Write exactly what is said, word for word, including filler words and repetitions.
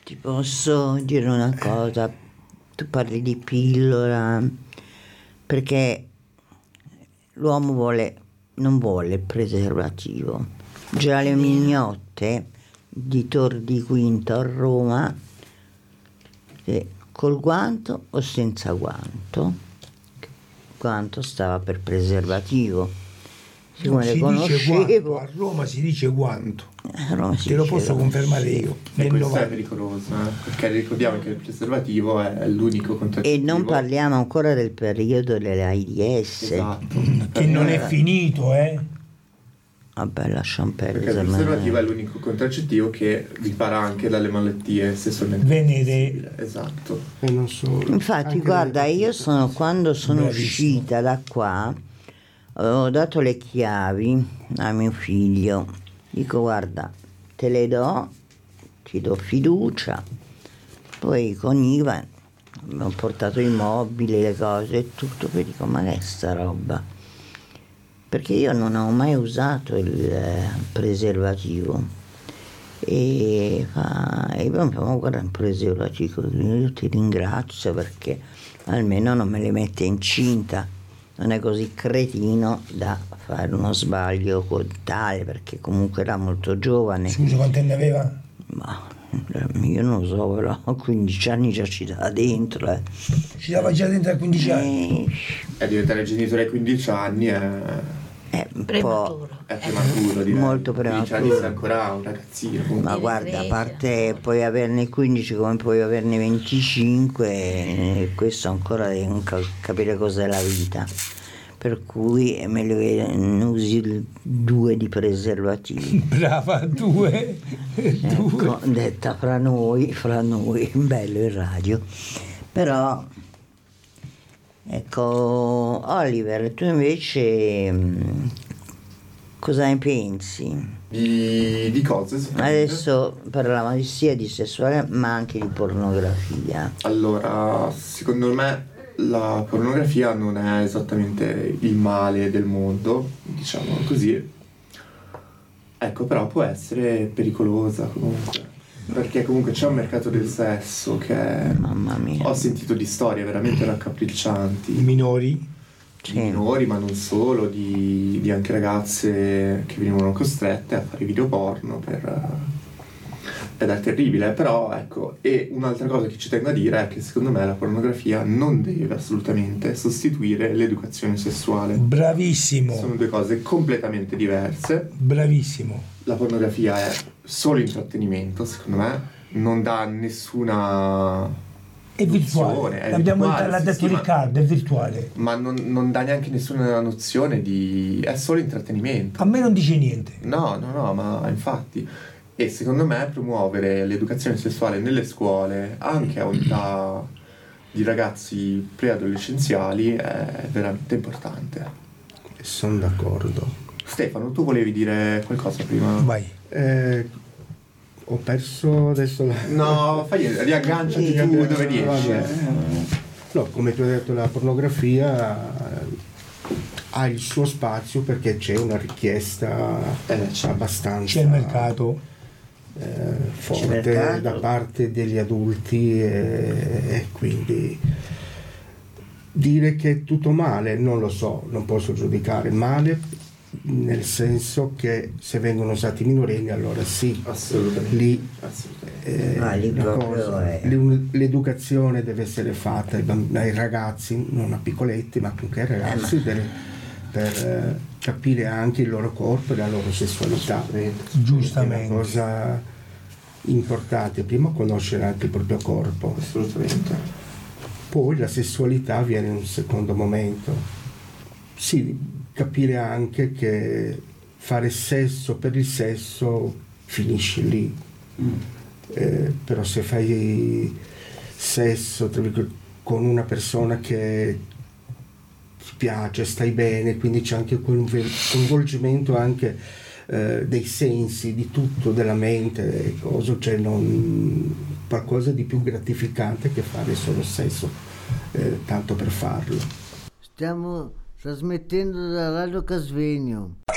Ti posso dire una cosa? Tu parli di pillola perché l'uomo vuole, non vuole il preservativo. Già le mignotte di Tor di Quinto a Roma, eh, col guanto o senza guanto, guanto stava per preservativo. No, si dice guanto, a Roma si dice guanto, Roma si te lo dice posso guanto, confermare sì. io. E Nel questo novanta. è pericoloso, eh? Perché ricordiamo che il preservativo è l'unico contraccettivo. E non parliamo ancora del periodo dell'AIDS. Esatto. Che non è finito, eh? Vabbè, lasciamo perdere. Perché il preservativo è l'unico contraccettivo che ripara anche dalle malattie sessualmente Venere. trasmissibili. Esatto. E non solo. Infatti, Anche guarda, le- io sono quando sono Bravissimo. uscita da qua, ho dato le chiavi a mio figlio. Dico, guarda, te le do, ti do fiducia. Poi con Ivan abbiamo portato i mobili, le cose e tutto. Poi dico, ma che è sta roba? Perché io non ho mai usato il eh, preservativo. E fa, e poi mi fa, ma guarda, un preservativo, io ti ringrazio perché almeno non me le mette incinta, non è così cretino da fare uno sbaglio con tale, perché comunque era molto giovane. Scusa, quanti anni aveva? Ma io non lo so, però a quindici anni già ci dava dentro. Eh. Ci dava già dentro a quindici anni. Eh, E diventare genitore a quindici anni è, è un po'. Prematuro. è prematuro, direi. Molto quindici anni prematuro. sei ancora un ragazzino. comunque. Ma In guarda, a Svezia. parte puoi averne quindici come puoi averne venticinque, eh, questo ancora devi non ca- capire cos'è la vita. Per cui è meglio che ne usi il due di preservativi. Brava, due. due. Ecco, detta fra noi, fra noi, bello il radio. Però, ecco, Oliver, tu invece mh, cosa ne pensi? Di, di cose, sicuramente. Adesso parliamo sia di sessuale ma anche di pornografia. Allora, secondo me la pornografia non è esattamente il male del mondo, diciamo così. Ecco, però può essere pericolosa comunque. Perché comunque c'è un mercato del sesso che è... Mamma mia. Ho sentito di storie veramente raccapriccianti. Minori. Sì. Di minori, ma non solo, di, di anche ragazze che venivano costrette a fare video porno per... ed è terribile, però ecco, e un'altra cosa che ci tengo a dire è che secondo me la pornografia non deve assolutamente sostituire l'educazione sessuale. Bravissimo. Sono due cose completamente diverse. Bravissimo. La pornografia è solo intrattenimento, secondo me, non dà nessuna... È virtuale. nozione, è L'abbiamo virtuale, l'ha sì, detto sì, ma- Riccardo, è virtuale. ma non, non dà neanche nessuna nozione di... è solo intrattenimento. A me non dice niente. No, no, no, ma infatti. E secondo me promuovere l'educazione sessuale nelle scuole, anche a un'età di ragazzi preadolescenziali, è veramente importante. Sono d'accordo. Stefano, tu volevi dire qualcosa prima? Vai. Eh, ho perso adesso la... No, fai niente, riagganciati tu dove riesci. Vabbè. No, come ti ho detto, la pornografia eh, ha il suo spazio perché c'è una richiesta Eh, c'è. abbastanza C'è il mercato. eh, forte mercato. da parte degli adulti e, e quindi dire che è tutto male non lo so, non posso giudicare male nel senso che se vengono usati i minorenni allora sì, Assolutamente. lì Assolutamente. eh, Ah, lì la proprio cosa- è- l'e- l'educazione deve essere fatta ai, bamb- ai ragazzi, non a piccoletti ma anche ai ragazzi Eh, per, per, eh, capire anche il loro corpo e la loro sessualità. Giustamente. È una cosa importante, prima conoscere anche il proprio corpo, Assolutamente. poi la sessualità viene in un secondo momento. Sì, capire anche che fare sesso per il sesso finisce lì. Eh, però se fai sesso tra virgolette, con una persona che ti piace, stai bene, quindi c'è anche quel coinvolgimento anche eh, dei sensi, di tutto, della mente, e cose, cioè non, qualcosa di più gratificante che fare solo sesso, eh, tanto per farlo. Stiamo trasmettendo da Radio Casvegno.